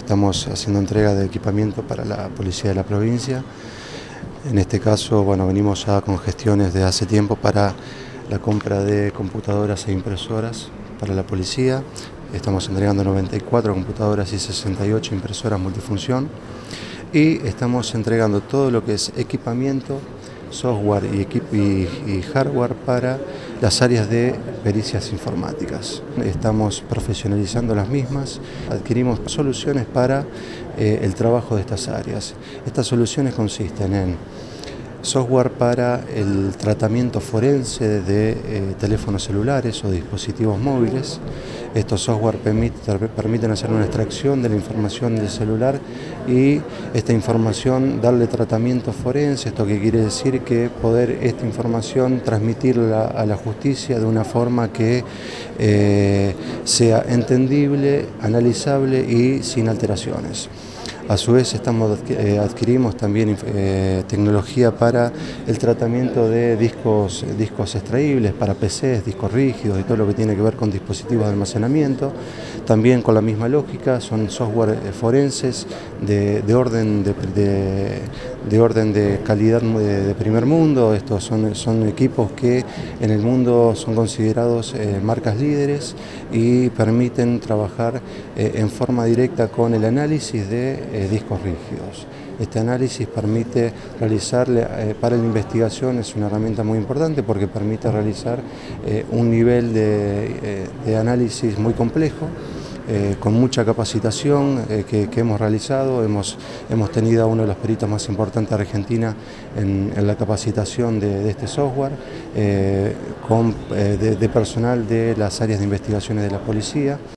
estamos haciendo entrega de equipamiento para la policía de la provincia. En este caso, venimos ya con gestiones de hace tiempo para la compra de computadoras e impresoras para la policía. Estamos entregando 94 computadoras y 68 impresoras multifunción. Y estamos entregando todo lo que es equipamiento, software y hardware para las áreas de pericias informáticas. Estamos profesionalizando las mismas, adquirimos soluciones para el trabajo de estas áreas. Estas soluciones consisten en software para el tratamiento forense de teléfonos celulares o dispositivos móviles. Estos software permiten hacer una extracción de la información del celular y esta información darle tratamiento forense. ¿Esto qué quiere decir? Que poder esta información transmitirla a la justicia de una forma que sea entendible, analizable y sin alteraciones. A su vez adquirimos también tecnología para el tratamiento de discos extraíbles, para PCs, discos rígidos y todo lo que tiene que ver con dispositivos de almacenamiento. También con la misma lógica, son software forenses de orden de calidad de primer mundo. Estos son equipos que en el mundo son considerados marcas líderes y permiten trabajar en forma directa con el análisis de discos rígidos. Este análisis permite realizar, para la investigación es una herramienta muy importante porque permite realizar un nivel de análisis muy complejo, con mucha capacitación que hemos realizado. Hemos tenido a uno de los peritos más importantes de Argentina en la capacitación de este software, de personal de las áreas de investigaciones de la policía.